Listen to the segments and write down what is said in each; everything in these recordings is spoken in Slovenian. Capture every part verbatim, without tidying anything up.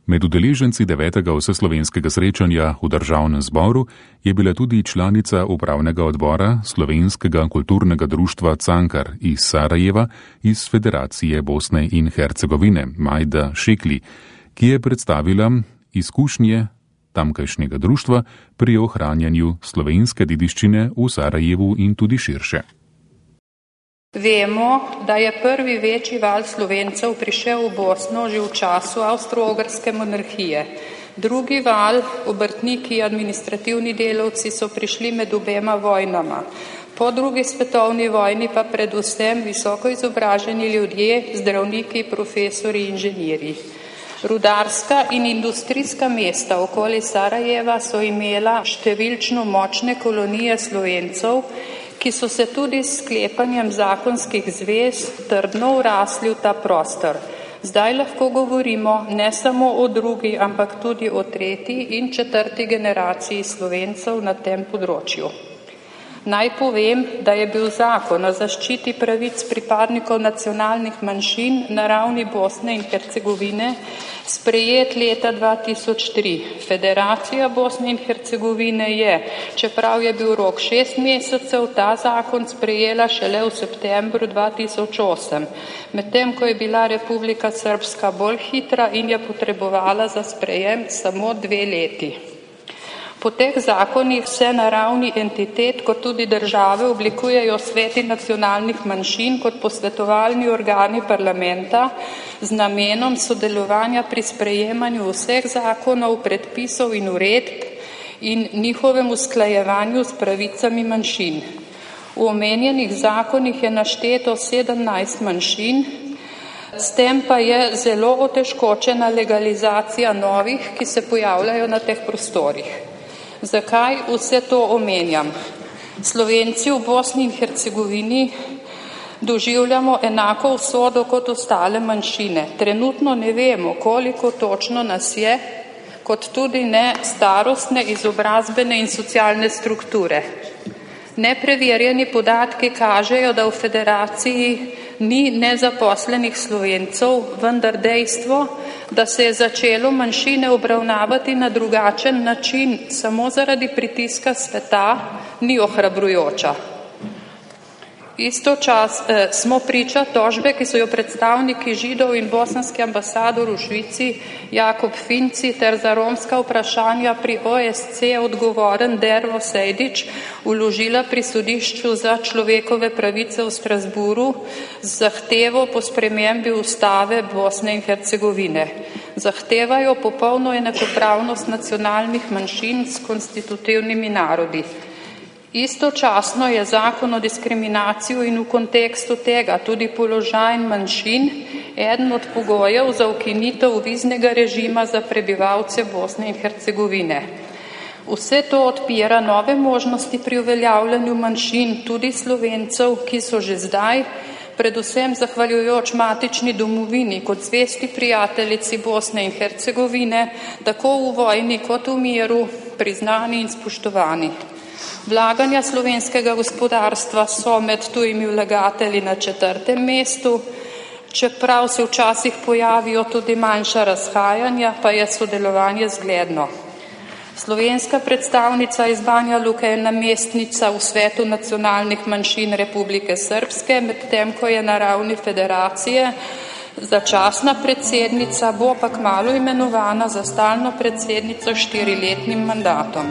Med udeleženci devetega vseslovenskega srečanja v državnem zboru je bila tudi članica upravnega odbora Slovenskega kulturnega društva Cankar iz Sarajeva iz Federacije Bosne in Hercegovine, Majda Šekli, ki je predstavila izkušnje tamkajšnjega društva pri ohranjanju slovenske dediščine v Sarajevu in tudi širše. Vemo, da je prvi večji val Slovencev prišel v Bosno že v času avstro-ogrske monarhije. Drugi val, obrtniki, administrativni delavci so prišli med obema vojnama. Po drugi svetovni vojni pa predvsem visoko izobraženi ljudje, zdravniki, profesori, inženirji. Rudarska in industrijska mesta okoli Sarajeva so imela številčno močne kolonije Slovencev, ki so se tudi s sklepanjem zakonskih zvez trdno vrasli v ta prostor. Zdaj lahko govorimo ne samo o drugi, ampak tudi o tretji in četrti generaciji Slovencev na tem področju. Naj povem, da je bil zakon o zaščiti pravic pripadnikov nacionalnih manjšin na ravni Bosne in Hercegovine sprejet leta dva tisoč tri. Federacija Bosne in Hercegovine je, čeprav je bil rok šest mesecev, ta zakon sprejela šele v septembru dva tisoč osem, medtem ko je bila Republika Srpska bolj hitra in je potrebovala za sprejem samo dve leti. Po teh zakonih se na ravni entitet kot tudi države oblikujejo sveti nacionalnih manjšin kot posvetovalni organi parlamenta z namenom sodelovanja pri sprejemanju vseh zakonov, predpisov in uredb in njihovem usklajevanju s pravicami manjšin. V omenjenih zakonih je našteto sedemnajst manjšin, s tem pa je zelo otežkočena legalizacija novih, ki se pojavljajo na teh prostorih. Zakaj vse to omenjam? Slovenci v Bosni in Hercegovini doživljamo enako usodo kot ostale manjšine. Trenutno ne vemo, koliko točno nas je, kot tudi ne starostne, izobrazbene in socialne strukture. Nepreverjeni podatki kažejo, da v federaciji ni nezaposlenih Slovencev, vendar dejstvo, da se je začelo manjšine obravnavati na drugačen način samo zaradi pritiska sveta, ni ohrabrujoča. Istočas eh, smo priča tožbe, ki so jo predstavniki Židov in bosanski ambasador v Švici Jakob Finci ter za romska vprašanja pri O S C odgovoren Dervo Sejdič vložila pri sodišču za človekove pravice v Strasburu z zahtevo po spremembi ustave Bosne in Hercegovine. Zahtevajo popolno enakopravnost nacionalnih manjšin s konstitutivnimi narodi. Istočasno je zakon o diskriminaciji in v kontekstu tega tudi položaj manjšin eden od pogojev za ukinitev viznega režima za prebivalce Bosne in Hercegovine. Vse to odpira nove možnosti pri uveljavljanju manjšin, tudi Slovencev, ki so že zdaj, predvsem zahvaljujoč matični domovini kot zvesti prijateljici Bosne in Hercegovine, tako v vojni kot v miru, priznani in spoštovani. Vlaganja slovenskega gospodarstva so med tujimi vlagatelji na četrtem mestu, čeprav se včasih pojavijo tudi manjša razhajanja, pa je sodelovanje zgledno. Slovenska predstavnica iz Banja Luke je namestnica v Svetu nacionalnih manjšin Republike Srpske, medtem ko je na ravni federacije začasna predsednica, bo pa kmalu imenovana za stalno predsednico s štiriletnim mandatom.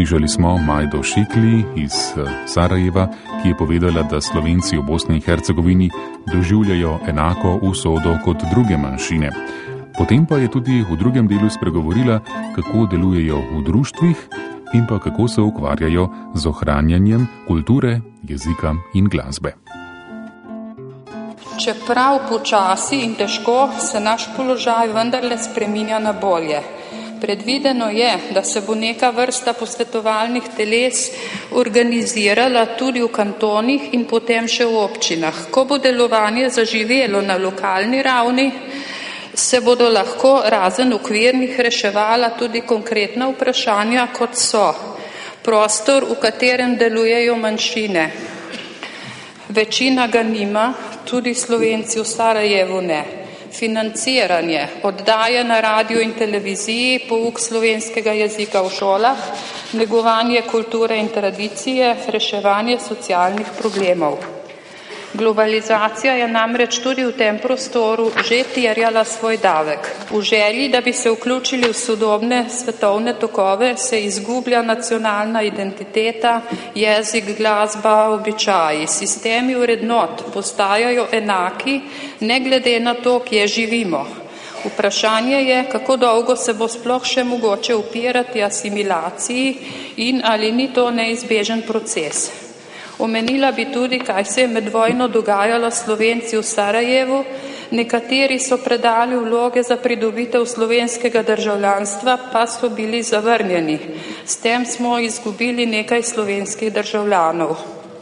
Slišali smo Majdo Šikli iz Sarajeva, ki je povedala, da Slovenci v Bosni in Hercegovini doživljajo enako usodo kot druge manjšine. Potem pa je tudi v drugem delu spregovorila, kako delujejo v društvih in pa kako se ukvarjajo z ohranjanjem kulture, jezika in glasbe. Čeprav počasi in težko, se naš položaj vendarle spreminja na bolje. Predvideno je, da se bo neka vrsta posvetovalnih teles organizirala tudi v kantonih in potem še v občinah. Ko bo delovanje zaživelo na lokalni ravni, se bodo lahko razen okvirnih reševala tudi konkretna vprašanja, kot so prostor, v katerem delujejo manjšine. Večina ga nima, tudi Slovenci v Sarajevu ne. Financiranje, oddaje na radiju in televiziji, pouk slovenskega jezika v šolah, negovanje kulture in tradicije, reševanje socialnih problemov. Globalizacija je namreč tudi v tem prostoru že terjala svoj davek. V želji, da bi se vključili v sodobne svetovne tokove, se izgublja nacionalna identiteta, jezik, glasba, običaji. Sistemi vrednot postajajo enaki, ne glede na to, kje živimo. Vprašanje je, kako dolgo se bo sploh še mogoče upirati asimilaciji in ali ni to neizbežen proces. Omenila bi tudi, kaj se je med vojno dogajalo Slovenci v Sarajevu. Nekateri so predali vloge za pridobitev slovenskega državljanstva, pa so bili zavrnjeni. S tem smo izgubili nekaj slovenskih državljanov.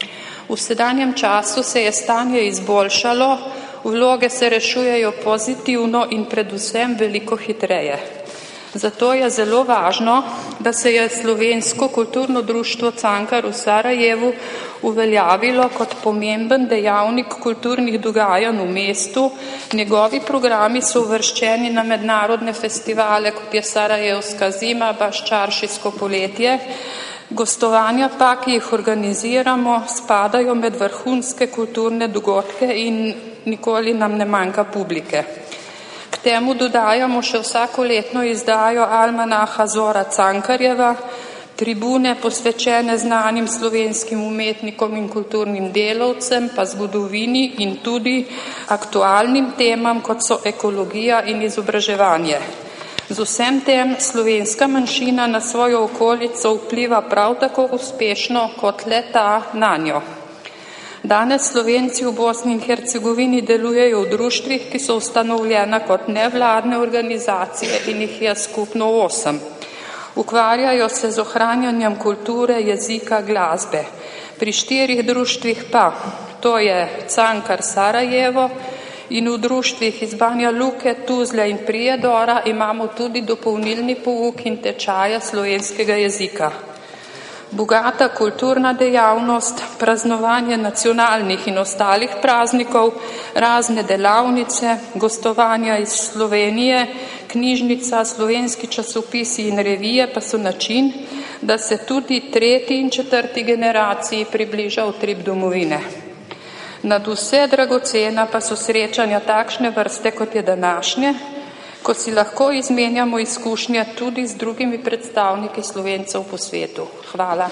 V sedanjem času se je stanje izboljšalo, vloge se rešujejo pozitivno in predvsem veliko hitreje. Zato je zelo važno, da se je Slovensko kulturno društvo Cankar v Sarajevu uveljavilo kot pomemben dejavnik kulturnih dogajanj v mestu. Njegovi programi so uvrščeni na mednarodne festivale, kot je Sarajevska zima, Baščaršijsko poletje. Gostovanja pa, ki jih organiziramo, spadajo med vrhunske kulturne dogodke in nikoli nam ne manjka publike. K temu dodajamo še vsakoletno izdajo almanaha Zora Cankarjeva, tribune posvečene znanim slovenskim umetnikom in kulturnim delavcem, pa zgodovini in tudi aktualnim temam, kot so ekologija in izobraževanje. Z vsem tem slovenska manjšina na svojo okolico vpliva prav tako uspešno kot le ta nanjo. Danes Slovenci v Bosni in Hercegovini delujejo v društvih, ki so ustanovljena kot nevladne organizacije in jih je skupno osem. Ukvarjajo se z ohranjanjem kulture, jezika, glasbe. Pri štirih društvih pa, to je Cankar Sarajevo in v društvih iz Banja Luke, Tuzle in Prijedora imamo tudi dopolnilni pouk in tečaje slovenskega jezika. Bogata kulturna dejavnost, praznovanje nacionalnih in ostalih praznikov, razne delavnice, gostovanja iz Slovenije, knjižnica, slovenski časopisi in revije pa so način, da se tudi tretji in četrti generaciji približa utrip domovine. Nad vse dragocena pa so srečanja takšne vrste, kot je današnje, ko si lahko izmenjamo izkušnje tudi z drugimi predstavniki Slovencev po svetu. Hvala.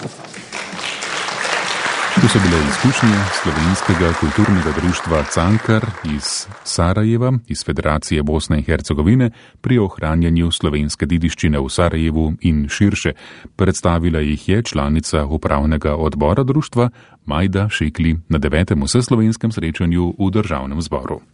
To so bile izkušnje Slovenskega kulturnega društva Cankar iz Sarajeva, iz Federacije Bosne in Hercegovine pri ohranjanju slovenske dediščine v Sarajevu in širše. Predstavila jih je članica upravnega odbora društva Majda Šikli na devetem vseslovenskem srečanju v Državnem zboru.